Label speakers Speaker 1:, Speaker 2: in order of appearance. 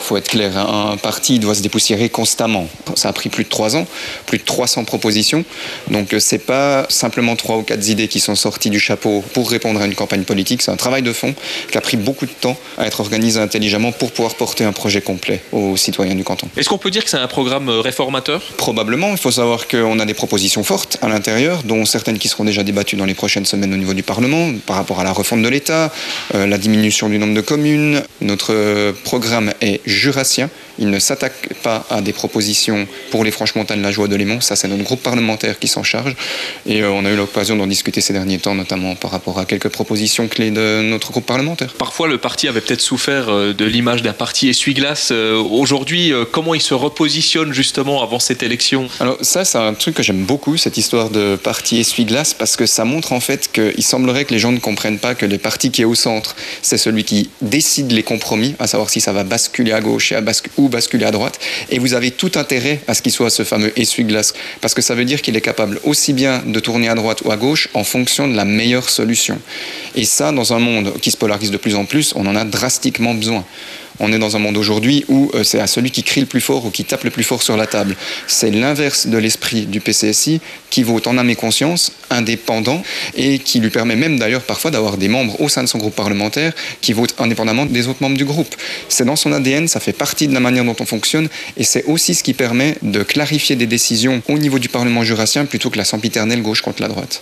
Speaker 1: faut être clair, un parti doit se dépoussiérer constamment. Ça a pris plus de 3 ans, plus de 300 propositions. Donc c'est pas simplement 3 ou 4 idées qui sont sorties du chapeau pour répondre à une campagne politique. C'est un travail de fond qui a pris beaucoup de temps à être organisé intelligemment pour pouvoir porter un projet complet aux citoyens du canton.
Speaker 2: Est-ce qu'on peut dire que c'est un programme réformateur ?
Speaker 1: Probablement. Il faut savoir qu'on a des propositions fortes à l'intérieur, dont certaines qui seront déjà débattues dans les prochaines semaines au niveau du Parlement, par rapport à la refonte de l'État, la diminution du nombre de communes. Notre programme est jurassien. Il ne s'attaque pas à des propositions pour les Franches-Montagnes, la Joie de Lémont. Ça, c'est notre groupe parlementaire qui s'en charge. Et on a eu l'occasion d'en discuter ces derniers temps, notamment par rapport à quelques propositions clés de notre groupe parlementaire.
Speaker 2: Parfois, le parti avait peut-être souffert de l'image d'un parti essuie-glace. Aujourd'hui, comment il se repositionne justement avant cette élection ?
Speaker 1: Alors ça, c'est un truc que j'aime beaucoup, cette histoire de parti essuie-glace, parce que ça montre en fait qu'il semblerait que les gens ne comprennent pas que le parti qui est au centre, c'est celui qui décide les compromis, à savoir si ça va basculer à gauche ou basculer à droite. Et vous avez tout intérêt à ce qu'il soit ce fameux essuie-glace, parce que ça veut dire qu'il est capable aussi bien de tourner à droite ou à gauche en fonction de la meilleure solution. Et ça, dans un monde qui se polarise de plus en plus, on en a drastiquement besoin. On est dans un monde aujourd'hui où c'est à celui qui crie le plus fort ou qui tape le plus fort sur la table. C'est l'inverse de l'esprit du PCSI qui vote en âme et conscience, indépendant, et qui lui permet même d'ailleurs parfois d'avoir des membres au sein de son groupe parlementaire qui votent indépendamment des autres membres du groupe. C'est dans son ADN, ça fait partie de la manière dont on fonctionne, et c'est aussi ce qui permet de clarifier des décisions au niveau du Parlement jurassien plutôt que la sempiternelle gauche contre la droite.